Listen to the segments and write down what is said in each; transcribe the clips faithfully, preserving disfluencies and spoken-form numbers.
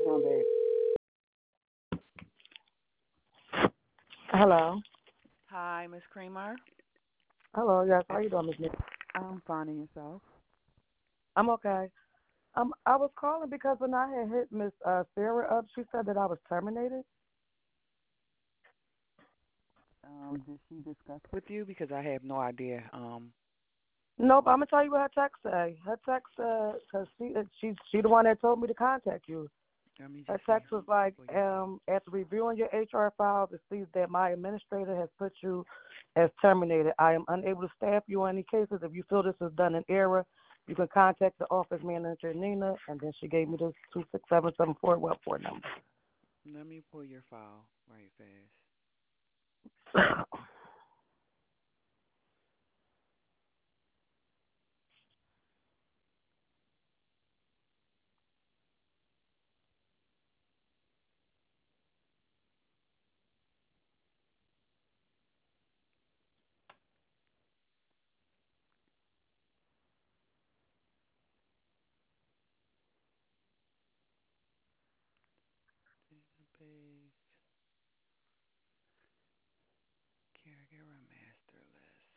Hold on, babe. Hello. Hi, Miss Creamer. Hello. Yes. How you doing, Miss Nick? I'm finding yourself. I'm okay. Um, I was calling because when I had hit Miss uh, Sarah up, she said that I was terminated. Um, did she discuss with you? Because I have no idea. Um, Nope. I'm gonna tell you what her text say. Her text said because she she she the one that told me to contact you. let me Her just see. text was like, For your file. um, after reviewing your H R files, it sees that my administrator has put you as terminated. I am unable to staff you on any cases. If you feel this is done in error, you can contact the office manager, Nina, and then she gave me this two six seven seven four Webport number. Let me pull your file right fast. Database, caregiver master list.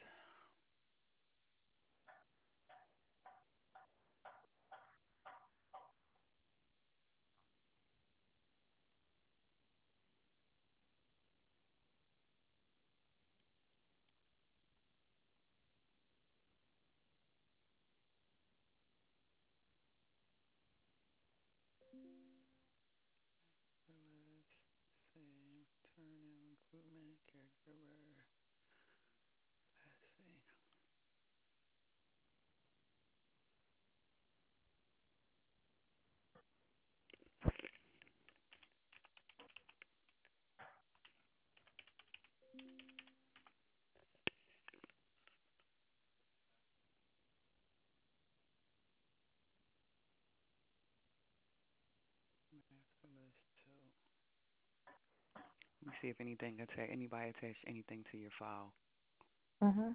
List, same, turn in recruitment, caregiver. Let's see. Master list two. Let me see if anything attach anybody attached anything to your file. mhm.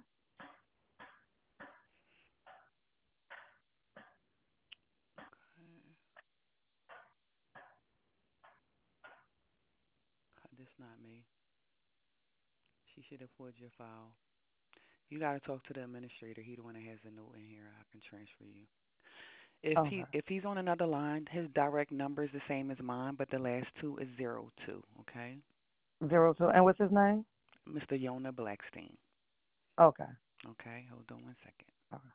Okay. This not me. She should have pulled your file. You gotta talk to the administrator. He the one that has a note in here. I can transfer you. If he Okay. if he's on another line, his direct number is the same as mine, but the last two is zero two. Okay, Zero two. And what's his name? Mister Yona Blackstein. Okay. Okay, hold on one second. Okay.